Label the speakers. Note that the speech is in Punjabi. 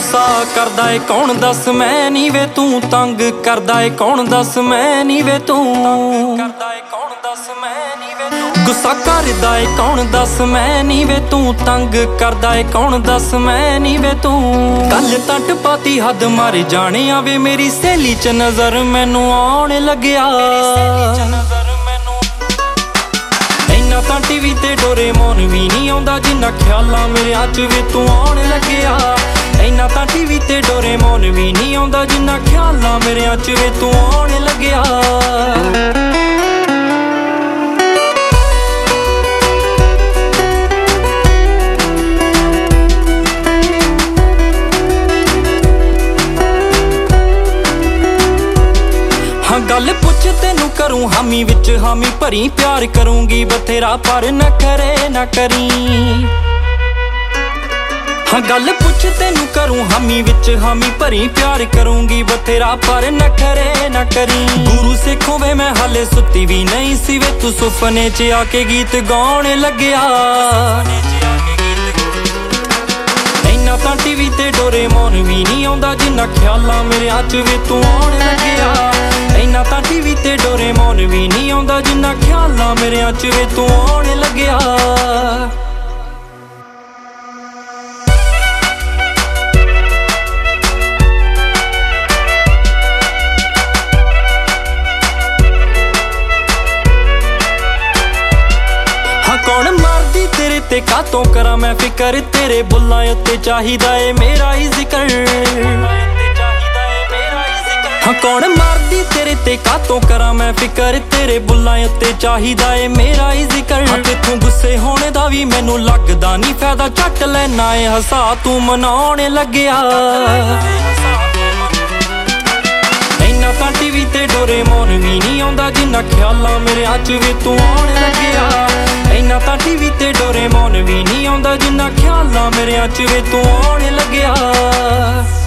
Speaker 1: ਗੁੱਸਾ ਕਰਦਾ ਏ ਕੌਣ ਦੱਸ ਮੈਂ ਨੀ ਵੇ ਤੂੰ ਤੰਗ ਕਰਦਾ ਏ ਕੌਣ ਦੱਸ ਮੈਂ ਨੀ ਵੇ ਤੂੰ ਕਰਦਾ ਏ ਕੌਣ ਦੱਸ ਮੈਂ ਨੀ ਵੇ ਤੂੰ ਗੁੱਸਾ ਕਰਦਾ ਏ ਕੌਣ ਦੱਸ ਮੈਂ ਨੀ ਵੇ ਤੂੰ ਤੰਗ ਕਰਦਾ ਏ ਕੌਣ ਦੱਸ ਮੈਂ ਨੀ ਵੇ ਤੂੰ ਕੱਲ ਤਾਂ ਟਪਾਤੀ ਹੱਦ ਮਾਰ ਜਾਣਿਆ ਵੇ ਮੇਰੀ ਸਹੇਲੀ ਚ ਨਜ਼ਰ ਮੈਨੂੰ ਆਉਣ ਲੱਗਿਆ ਇੰਨਾ ਤਾਂ ਟੀਵੀ ਤੇ ਡੋਰੇਮੋਨ ਵੀ ਨਹੀਂ ਆਉਂਦਾ ਜਿੰਨਾ ਖਿਆਲਾਂ ਮੇਰੇ ਅੱਜ ਵੇ ਤੂੰ ਆਉਣ ਲੱਗਿਆ ਇੰਨਾ ਤਾਂ ਟੀਵੀ ਤੇ ਡੋਰੇਮੋਨ ਵੀ ਨਹੀਂ ਆਉਂਦਾ ਜਿੰਨਾ ਖਿਆਲਾਂ ਮੇਰੇ ਅੱਜ ਵੇ ਤੂੰ ਆਉਣ ਲੱਗਿਆ ਗੱਲ ਪੁੱਛ ਤੈਨੂੰ ਕਰੂੰ ਹਾਮੀ ਵਿੱਚ ਹਾਮੀ ਭਰੀ ਪਿਆਰ ਕਰੂੰਗੀ ਬਥੇਰਾ ਪਰ ਨਖਰੇ ਨਾ ਕਰੀ ਗੱਲ ਪੁੱਛ ਤੈਨੂੰ ਕਰੂੰ ਹਾਮੀ ਵਿੱਚ ਹਾਮੀ ਭਰੀ ਪਿਆਰ ਕਰੂੰਗੀ ਬਥੇਰਾ ਪਰ ਨਖਰੇ ਨਾ ਕਰੀ ਗੁਰੂ ਸਿੱਖੋਂ ਵੇ ਮੈਂ ਹਾਲੇ ਸੁੱਤੀ ਵੀ ਨਹੀਂ ਸੀ ਵੇ ਤੂੰ ਸੁਪਨੇ 'ਚ ਆ ਕੇ ਗੀਤ ਗਾਉਣ ਲੱਗਿਆ ਇੰਨਾ ਤਾਂ ਟੀਵੀ ਤੇ ਡੋਰੇਮੋਨ ਵੀ ਨਹੀਂ ਆਉਂਦਾ ਜਿੰਨਾ ਖਿਆਲਾਂ ਮੇਰੇ ਅੱਜ ਵੇ ਤੂੰ ਆਉਣ ਲੱਗਿਆ ਇੰਨਾ ਤਾਂ ਟੀਵੀ ਤੇ ਡੋਰੇਮੋਨ ਵੀ ਨਹੀਂ ਆਉਂਦਾ ਜਿੰਨਾ ਖਿਆਲਾਂ ਮੇਰੇ ਅੱਜ ਵੇ ਤੂੰ ਆਉਣ ਲੱਗਿਆ ਕੌਣ ਮਾਰਦੀ ਤੇਰੇ ਤੇ ਕਾਤੋਂ ਕਰਾਂ ਮੈਂ ਫਿਕਰ ਤੇਰੇ ਬੁੱਲਾਂ ਉੱਤੇ ਚਾਹੀਦਾ ਏ ਮੇਰਾ ਹੀ ਜ਼ਿਕਰ ਕੌਣ ਮਾਰਦੀ ਤੇਰੇ ਤੇ ਕਾਤੋਂ ਕਰਾਂ ਮੈਂ ਫਿਕਰ ਤੇਰੇ ਬੁੱਲਾਂ ਉੱਤੇ ਚਾਹੀਦਾ ਏ ਮੇਰਾ ਹੀ ਜ਼ਿਕਰ ਕਿੱਥੋਂ ਗੁੱਸੇ ਹੋਣੇ ਦਾ ਵੀ ਮੈਨੂੰ ਲੱਗਦਾ ਨਹੀਂ ਫਾਇਦਾ ਝੱਟ ਲੈਣਾ ਏ ਹਸਾ ਤੂੰ ਮਨਾਉਣ ਲੱਗਿਆ ਇੰਨਾ ਤਾਂ ਟੀਵੀ ਤੇ ਡੋਰੇਮੋਨ ਵੀ ਨਹੀਂ ਆਉਂਦਾ ਜਿੰਨਾ ਖਿਆਲਾਂ ਮੇਰੇ ਅੱਜ ਵੇ ਤੂੰ ਆਉਣ ਲੱਗਿਆ ਇੰਨਾ ਤਾਂ ਟੀਵੀ ਤੇ ਡੋਰੇਮੋਨ ਵੀ ਨਹੀਂ ਆਉਂਦਾ ਜਿੰਨਾ ਖਿਆਲਾਂ ਮੇਰੇ ਅੱਜ ਵੇ ਤੂੰ ਆਉਣ ਲੱਗਿਆ